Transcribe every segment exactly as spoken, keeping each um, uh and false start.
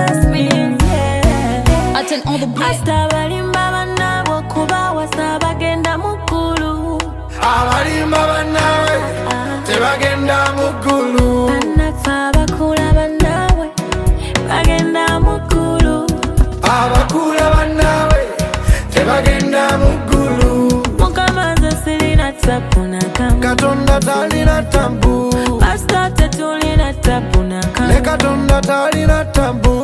trust me, yeah. I turn all the black. Asta balimba banabo kuba wasa bagenda mukulu. Abalimba banawe tebagenda mukulu. Banafa bakula banawe bagenda mukulu. Abakula banawe tebagenda mukulu. Mukama nze sirina tapu na kamu. Katonda talina tambu. Asta tetulina tapu na kamu. Ne Katonda talina tambu.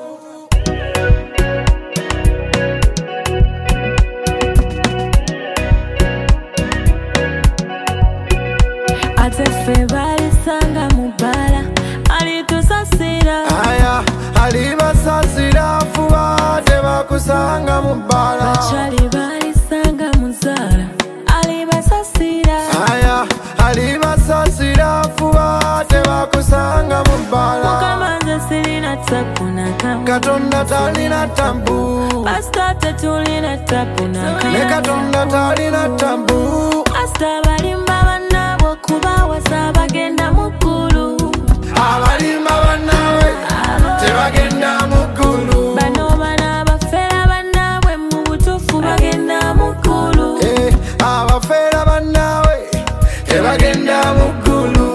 Ate ffe balisanga mubala alitusasira. Aya alibasasira fuba tebakusanga mubala. Bachali balisanga muzala alibasasira. Aya alibasasira fuba tebakusanga mubala. Mukama nze sirina tapu na kamu. Katonda talina tambu. Asta tetulina tapu na kamu. Ne Katonda talina tambu. Asta balimba banabo kuba wasa bagenda mukulu. Abalimba banawe tebagenda mukulu. Bano bana bafera banabwe mu butuufu bagenda mukulu. Eh, abafera banawe tebagenda mukulu.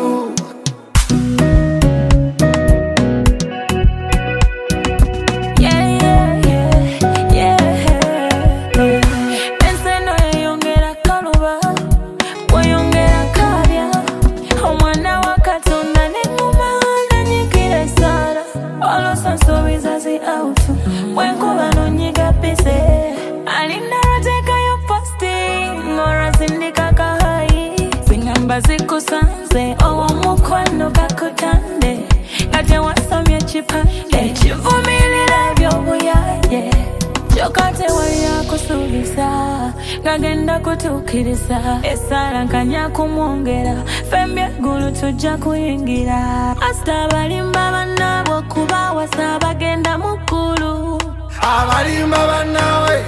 Yeah, yeah, yeah, yeah. Enseno eyongera kaluba, weyongera kalya. Omwana wa Katonda ne nguma nanyikira esala. Oluusi nsuubiza zi out, bwenkuba nonyiga pise. Alinda lwateekayo posting, olwo sindika kahayi. Zingamba zikusanze, ow'omukwano kakutande. Nga tewasomye kipande, ekivumirira eby'obuyaye. Kyokka tewali akusuubiza, ng'agenda kutuukiriza. Essalankanya kumwongera, fembi eggulu tujja kuyingira. Asta balimba banabo kuba wasa bagenda mukulu. Abalimba banawe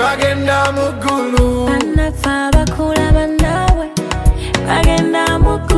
tebagenda mukulu. Banafa bakula banawe bagenda mukulu.